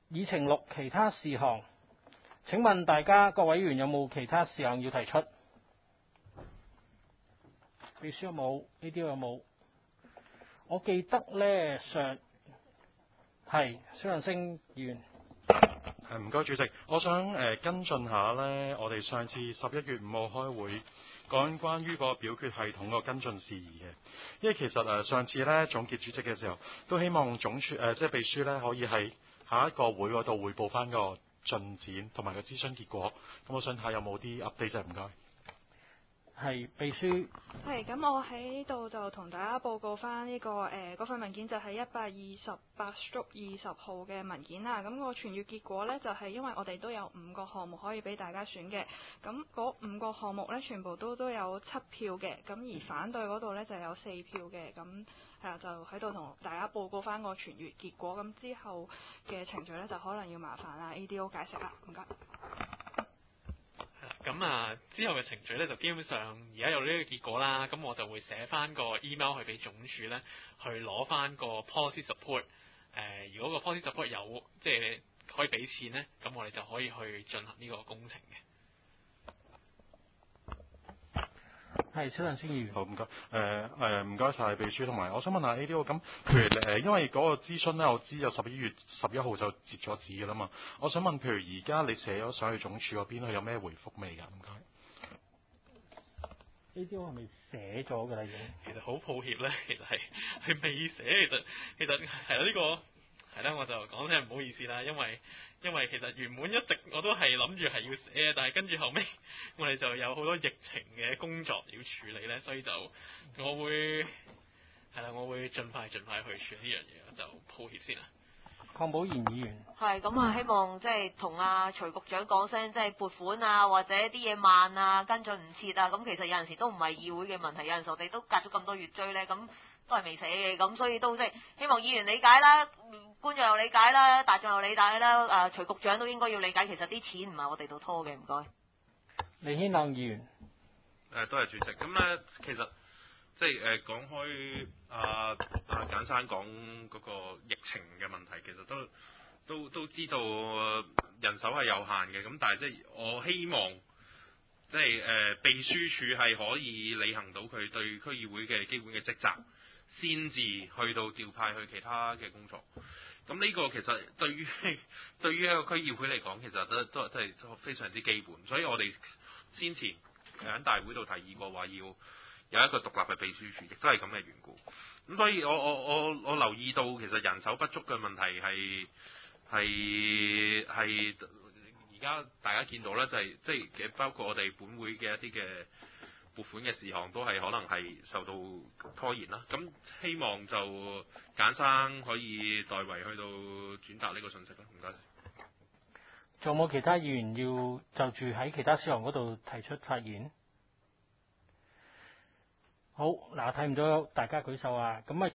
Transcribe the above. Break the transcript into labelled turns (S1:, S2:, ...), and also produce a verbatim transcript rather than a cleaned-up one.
S1: 議程六其他事項，請問大家各位議員有冇其他事項要提出？秘書有冇？呢啲有冇？我記得呢，上係蕭亮星議員。
S2: 誒唔該主席，我想誒、呃、跟進下呢，我哋上次十一月五號開會講關於個表決系統個跟進事宜嘅，因為其實誒、呃、上次呢總結主席嘅時候，都希望總處誒、呃、即係秘書呢可以喺下一個會嗰度彙報翻個進展同埋個諮詢結果。咁我想睇下有冇啲 update 啫，唔該。
S1: 係秘書。
S3: 係咁，我喺度就同大家報告翻呢、這個誒嗰份文件就係一百二十八足二十號嘅文件啦。咁、那個傳閱結果呢，就係、是、因為我哋都有五個項目可以俾大家選嘅，咁嗰五個項目呢，全部都都有七票嘅，咁而反對嗰度呢，就有四票嘅，咁係啦，就喺度同大家報告翻個傳閱結果。咁之後嘅程序呢，就可能要麻煩啦 A D O 解釋啦，唔該。
S4: 咁啊，之後嘅程序咧就基本上而家有呢個結果啦，咁我就會寫翻個 email 去俾總署咧，去攞翻個 policy support。誒、呃，如果個 policy support 有即係可以俾錢咧，咁我哋就可以去進行呢個工程嘅。
S1: 係蕭亮星議員。
S2: 好，唔該。誒誒，唔該晒秘書，同埋我想問下 A D O， 咁譬如誒、呃，因為嗰個諮詢咧，我知有十一月十一號就截咗紙㗎啦嘛。我想問，譬如而家你寫咗上去總署嗰邊，佢有咩回覆未㗎？唔該。
S1: A D O 係咪寫咗㗎啦？已經。
S4: 其實好抱歉咧，其實係係未寫，其實其實係啦，呢、這個係啦，我就講聲唔好意思啦，因為因為其實原本一直我都係諗住係要寫，但係跟住後尾我哋就有好多疫情嘅工作要處理咧，所以就我會係啦，我會盡快盡快去處理呢樣嘢，就抱歉先啦。
S1: 鄺寶賢議員。
S5: 係咁啊，希望即係同阿徐局長講聲，即係撥款啊，或者啲嘢慢啊，跟進唔切啊，咁其實有陣時都唔係議會嘅問題，有陣時我哋都隔咗咁多月追咧，咁都係未死嘅，咁所以都即係希望議員理解啦，觀眾又理解啦，大眾又理解啦，啊徐局長都應該要理解，其實啲錢唔係我哋度拖嘅，唔該。
S1: 李軒朗議員。
S6: 誒，多謝主席。咁咧，其實即係誒講開啊啊簡生講嗰個疫情嘅問題，其實都都都知道人手係有限嘅。咁但係即係我希望即係誒秘書處係可以履行到佢對區議會嘅基本嘅職責，先至去到調派去其他嘅工作。咁呢個其實對於對於一個區議會嚟講，其實都都都係非常之基本。所以我哋先前喺大會度提議過話要有一個獨立嘅秘書處，亦都係咁嘅緣故。咁所以我我我我留意到其實人手不足嘅問題係係係而家大家見到咧，就係即係包括我哋本會嘅一啲嘅撥款嘅事項都係可能係受到拖延啦。咁希望就簡生可以代為去到轉達呢個信息啦。唔該。
S1: 仲有冇其他議員要就住喺其他事項嗰度提出發言？好，嗱，睇唔到大家舉手啊，咁啊。